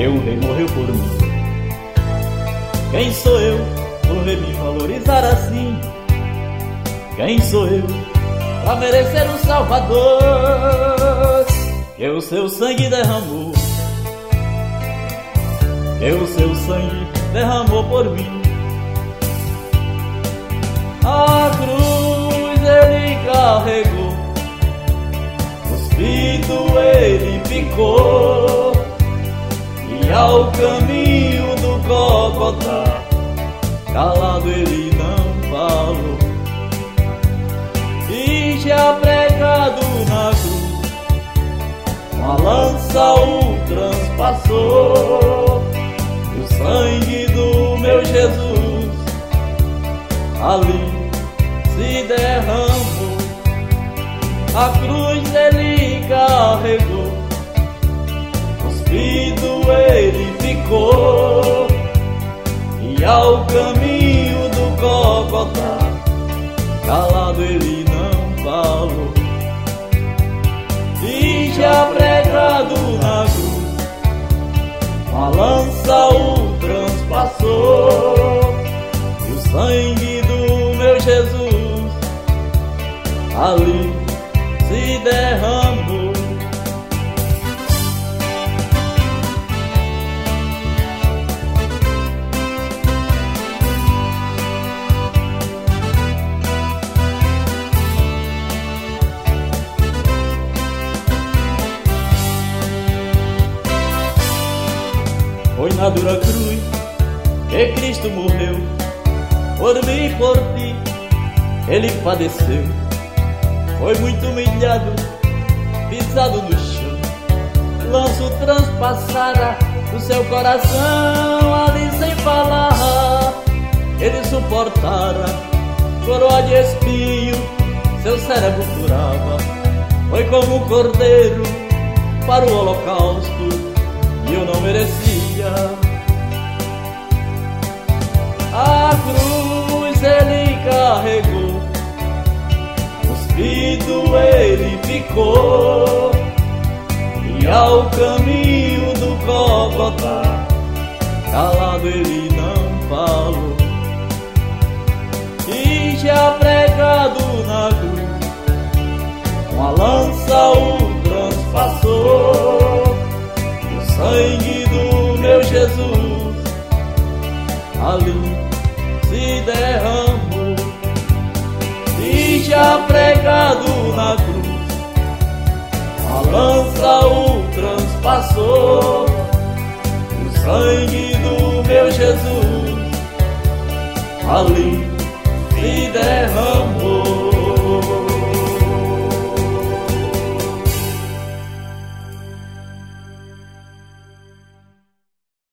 que o Rei morreu por mim. Quem sou eu por Rei me valorizar assim? Quem sou eu pra merecer um Salvador? Que o seu sangue derramou, que o seu sangue derramou por mim. A cruz ele carregou, cuspido ele ficou, e ao caminho do Gólgota, calado ele não falou. E já pregado na cruz, uma lança o transpassou, e o sangue do meu Jesus ali se derramou. A cruz ele carregou, cuspido ele ficou, e ao caminho do Gólgota, calado ele não falou. E já pregado na cruz, uma lança o transpassou, e o sangue do meu Jesus ali se derramou. Foi na dura cruz que Cristo morreu, por mim e por ti ele padeceu. Foi muito humilhado, pisado no chão, lanço transpassara o seu coração. Ali sem falar ele suportara, coroa de espinho seu cérebro furava. Foi como um cordeiro para o holocausto, e eu não merecia. A cruz ele carregou, cuspido ele ficou, e ao caminho do Gólgota, calado ele não falou. E já pregado na cruz, uma lança o transpassou, e o sangue do meu Jesus ali se derramou. E já pregado na cruz, a lança o transpassou, e o sangue do meu Jesus ali se derramou.